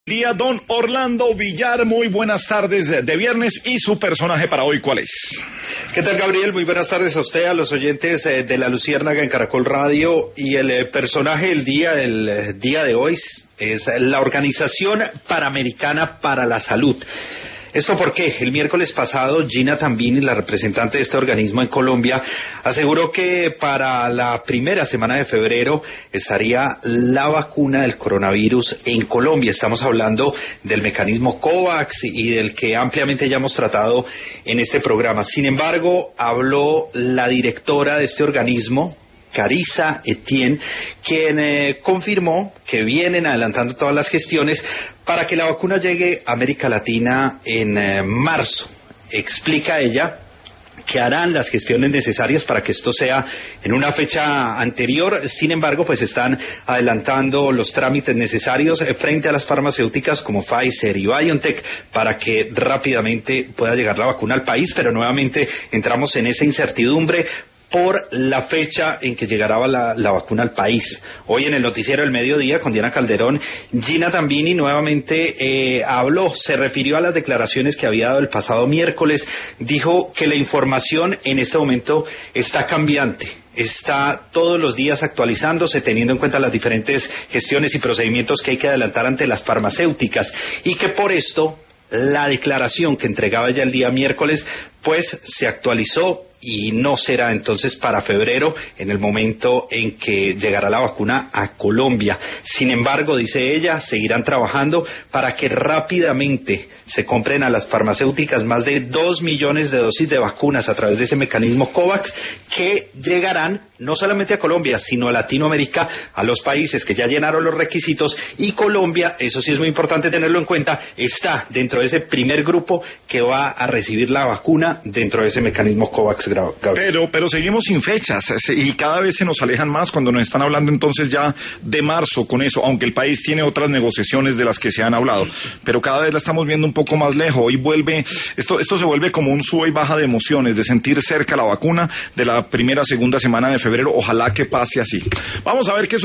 Día don Orlando Villar, muy buenas tardes de viernes. ¿Y su personaje para hoy cuál es? ¿Qué tal, Gabriel? Muy buenas tardes a usted, a los oyentes de La Luciérnaga en Caracol Radio. Y el personaje del día de hoy es la Organización Panamericana para la Salud. ¿Esto por qué? El miércoles pasado, Gina Tambini, la representante de este organismo en Colombia, aseguró que para la primera semana de febrero estaría la vacuna del coronavirus en Colombia. Estamos hablando del mecanismo COVAX y del que ampliamente ya hemos tratado en este programa. Sin embargo, habló la directora de este organismo, Carissa Etienne, quien confirmó que vienen adelantando todas las gestiones para que la vacuna llegue a América Latina en marzo. Explica ella que harán las gestiones necesarias para que esto sea en una fecha anterior. Sin embargo, pues están adelantando los trámites necesarios frente a las farmacéuticas como Pfizer y BioNTech para que rápidamente pueda llegar la vacuna al país, pero nuevamente entramos en esa incertidumbre por la fecha en que llegará la vacuna al país. Hoy en el noticiero del mediodía con Diana Calderón, Gina Tambini nuevamente se refirió a las declaraciones que había dado el pasado miércoles, dijo que la información en este momento está cambiante. Está todos los días actualizándose, teniendo en cuenta las diferentes gestiones y procedimientos que hay que adelantar ante las farmacéuticas, y que por esto la declaración que entregaba ya el día miércoles pues se actualizó y no será entonces para febrero, en el momento en que llegará la vacuna a Colombia. Sin embargo, dice ella, seguirán trabajando para que rápidamente se compren a las farmacéuticas más de 2 millones de dosis de vacunas a través de ese mecanismo COVAX, que llegarán no solamente a Colombia, sino a Latinoamérica, a los países que ya llenaron los requisitos, y Colombia, eso sí es muy importante tenerlo en cuenta, está dentro de ese primer grupo que va a recibir la vacuna dentro de ese mecanismo COVAX. Pero seguimos sin fechas y cada vez se nos alejan más cuando nos están hablando entonces ya de marzo con eso, aunque el país tiene otras negociaciones de las que se han hablado, pero cada vez la estamos viendo un poco más lejos. Hoy esto se vuelve como un sube y baja de emociones, de sentir cerca la vacuna de la primera, segunda semana de febrero. Ojalá que pase así. Vamos a ver qué